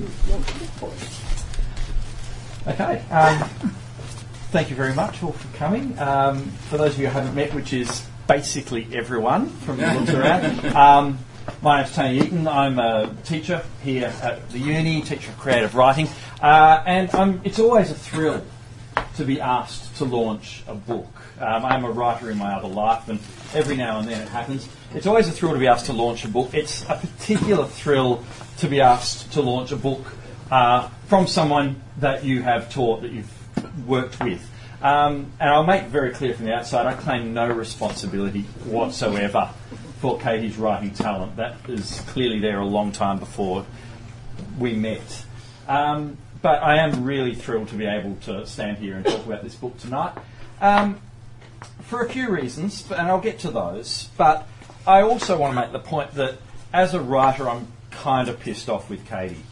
launch a book for us. Okay. Thank you very much all for coming. For those of you who haven't met, which is basically everyone from the looks around, my name's Tony Eaton. I'm a teacher here at the uni, teacher of creative writing, and it's always a thrill to be asked to launch a book. I'm a writer in my other life, and every now and then it happens. It's always a thrill to be asked to launch a book. It's a particular thrill to be asked to launch a book from someone that you have taught, that you've worked with. And I'll make very clear from the outside, I claim no responsibility whatsoever for Katie's writing talent. That is clearly there a long time before we met. But I am really thrilled to be able to stand here and talk about this book tonight. For a few reasons, and I'll get to those, but I also want to make the point that as a writer, I'm kind of pissed off with Katie.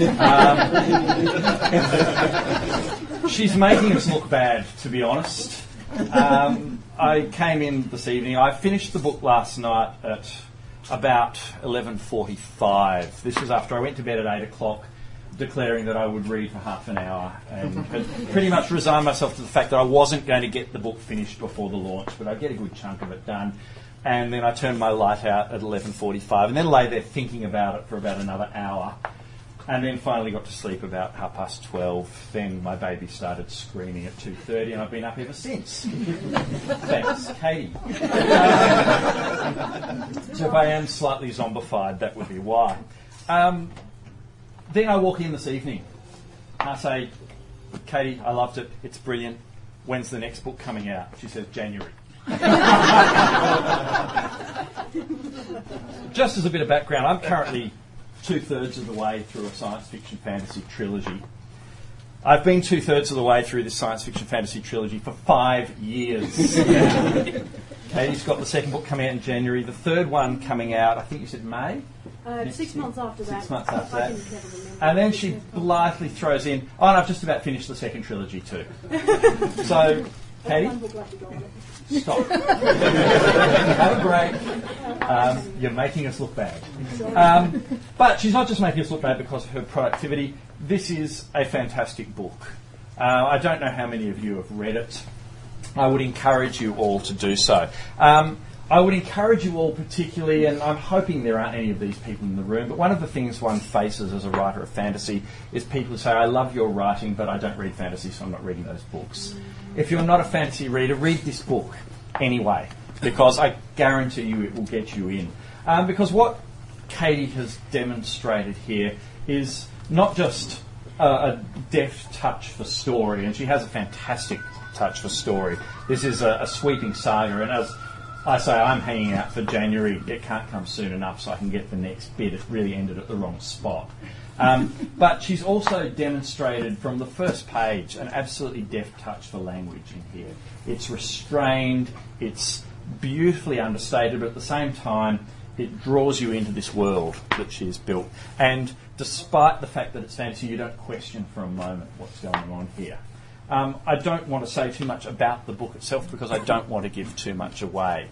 She's making us look bad, to be honest. I came in this evening. I finished the book last night at about 11:45. This was after I went to bed at 8 o'clock, declaring that I would read for half an hour, and had pretty much resigned myself to the fact that I wasn't going to get the book finished before the launch, but I'd get a good chunk of it done. And then I turned my light out at 11:45, and then lay there thinking about it for about another hour, and then finally got to sleep about 12:30. Then my baby started screaming at 2:30, and I've been up ever since. Thanks, Katie. So if I am slightly zombified, that would be why. Then I walk in this evening, and I say, Katie, I loved it, it's brilliant. When's the next book coming out? She says, January. Just as a bit of background, I'm currently 2/3 of the way through a science fiction fantasy trilogy. I've been 2/3 of the way through this science fiction fantasy trilogy for 5 years now. Katie's got the second book coming out in January, the third one coming out, I think you said May? 6 months after that. 6 months after that. I can never remember. And then she blithely throws in, and I've just about finished the second trilogy too. So, Katie, stop. Have a break. You're making us look bad. But she's not just making us look bad because of her productivity. This is a fantastic book. I don't know how many of you have read it. I would encourage you all to do so. I would encourage you all particularly, and I'm hoping there aren't any of these people in the room, but one of the things one faces as a writer of fantasy is people who say, I love your writing, but I don't read fantasy, so I'm not reading those books. If you're not a fantasy reader, read this book anyway, because I guarantee you it will get you in. Because what Katie has demonstrated here is not just a deft touch for story, and she has a fantastic touch for story. This is a sweeping saga, and as I say, I'm hanging out for January. It can't come soon enough so I can get the next bit. It really ended at the wrong spot. But she's also demonstrated from the first page an absolutely deft touch for language in here. It's restrained, it's beautifully understated, but at the same time it draws you into this world that she's built. And despite the fact that it's fantasy, you don't question for a moment what's going on here. I don't want to say too much about the book itself because I don't want to give too much away.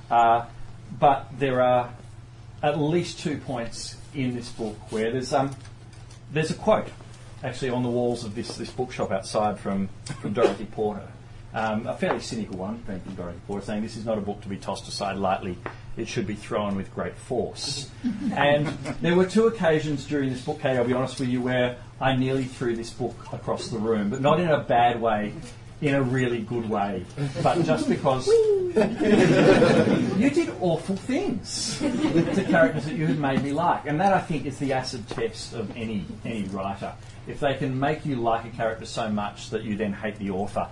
But there are at least 2 points in this book where there's a quote actually on the walls of this bookshop outside from Dorothy Porter. A fairly cynical one from Dorothy Porter, saying this is not a book to be tossed aside lightly. It should be thrown with great force. And there were 2 occasions during this book, Kate, I'll be honest with you, where I nearly threw this book across the room, but not in a bad way, in a really good way. But just because you did awful things to characters that you had made me like. And that, I think, is the acid test of any writer. If they can make you like a character so much that you then hate the author,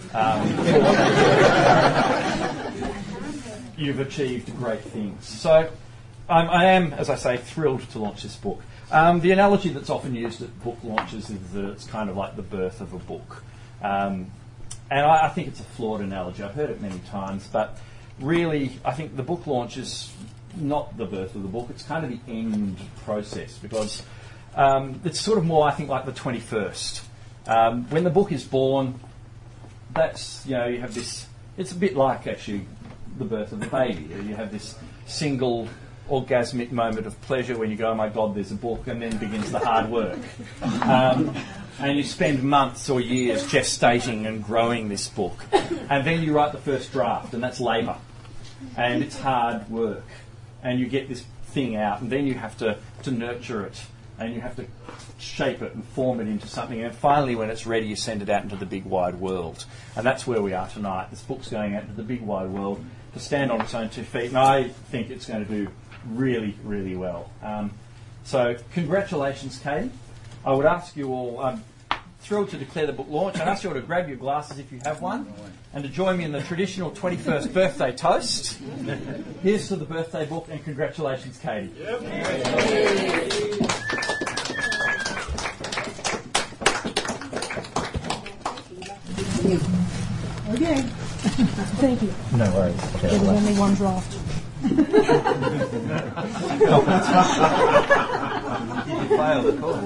you've achieved great things. So I am, as I say, thrilled to launch this book. The analogy that's often used at book launches is that it's kind of like the birth of a book. And I think it's a flawed analogy. I've heard it many times, but really I think the book launch is not the birth of the book. It's kind of the end process, because it's sort of more, I think, like the 21st. When the book is born, that's, you have this, it's a bit like actually the birth of the baby. You have this single orgasmic moment of pleasure when you go, oh my God, there's a book, and then begins the hard work. And you spend months or years gestating and growing this book. And then you write the first draft, and that's labour. And it's hard work. And you get this thing out, and then you have to nurture it, and you have to shape it and form it into something. And finally, when it's ready, you send it out into the big wide world. And that's where we are tonight. This book's going out into the big wide world to stand on its own 2 feet. And I think it's going to do really, really well. So congratulations, Katie. I would ask you all, I'm thrilled to declare the book launch. I'd ask you all to grab your glasses if you have one and to join me in the traditional 21st birthday toast. Here's to the birthday book, and congratulations, Katie. Yep. Okay. Thank you. No worries. There was only one draft. You failed the course.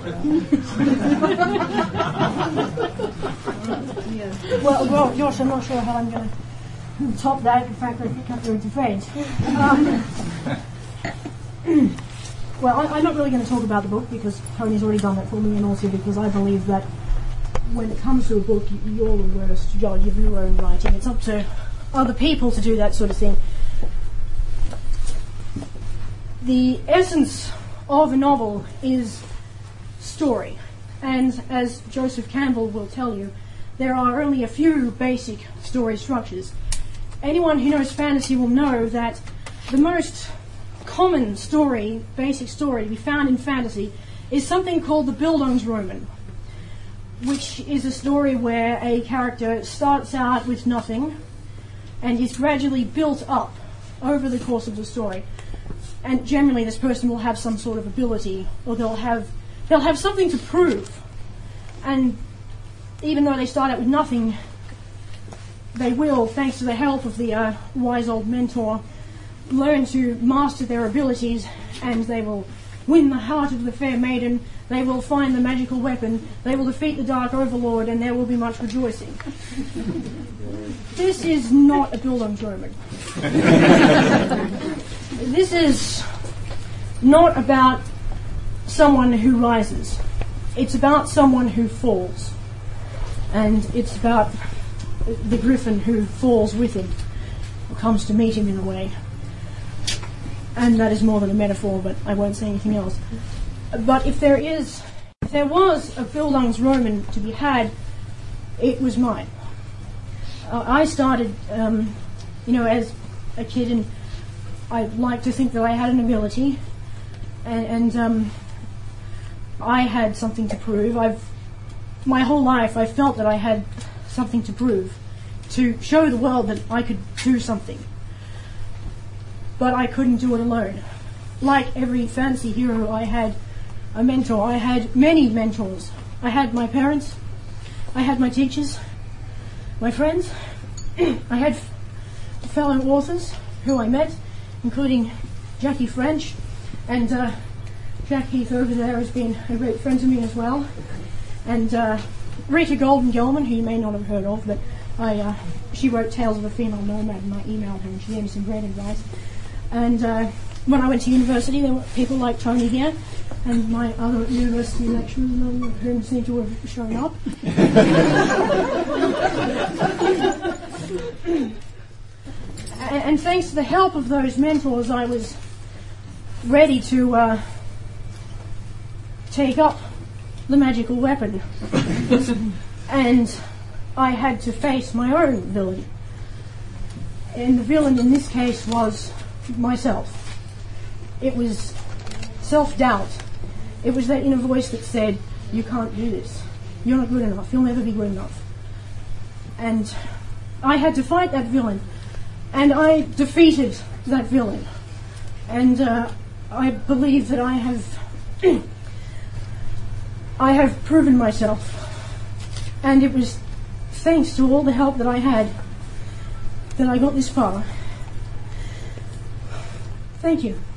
Well, Josh, I'm not sure how I'm going to top that. In fact, I think I'm going to faint. Well, I'm not really going to talk about the book because Tony's already done that for me, and also because I believe that when it comes to a book, you're the worst judge of your own writing. It's up to other people to do that sort of thing. The essence of a novel is story, and as Joseph Campbell will tell you, there are only a few basic story structures. Anyone who knows fantasy will know that the most common story, basic story to be found in fantasy is something called the Bildungsroman, which is a story where a character starts out with nothing and is gradually built up over the course of the story. And generally this person will have some sort of ability, or they'll have something to prove. And even though they start out with nothing, they will, thanks to the help of the wise old mentor, learn to master their abilities, and they will win the heart of the fair maiden, they will find the magical weapon, they will defeat the dark overlord, and there will be much rejoicing. This is not a Bildungsroman. This is not about someone who rises. It's about someone who falls. And it's about the griffin who falls with him, or comes to meet him in a way. And that is more than a metaphor, but I won't say anything else. But if there was a Bildungsroman to be had, it was mine. I started, as a kid, and I like to think that I had an ability, and I had something to prove. My whole life I felt that I had something to prove, to show the world that I could do something. But I couldn't do it alone. Like every fantasy hero, I had a mentor. I had many mentors. I had my parents, I had my teachers, my friends, I had fellow authors who I met, including Jackie French, and Jack Heath over there has been a great friend to me as well, and Rita Golden-Gelman, who you may not have heard of, but she wrote Tales of a Female Nomad, and I emailed her and she gave me some great advice. And when I went to university, there were people like Tony here, and my other university lecturers, none of whom seem to have shown up. And thanks to the help of those mentors, I was ready to take up the magical weapon. And I had to face my own villain. And the villain in this case was myself. It was self-doubt. It was that inner voice that said, you can't do this. You're not good enough. You'll never be good enough. And I had to fight that villain. And I defeated that villain. And I believe that I have proven myself. And it was thanks to all the help that I had that I got this far. Thank you.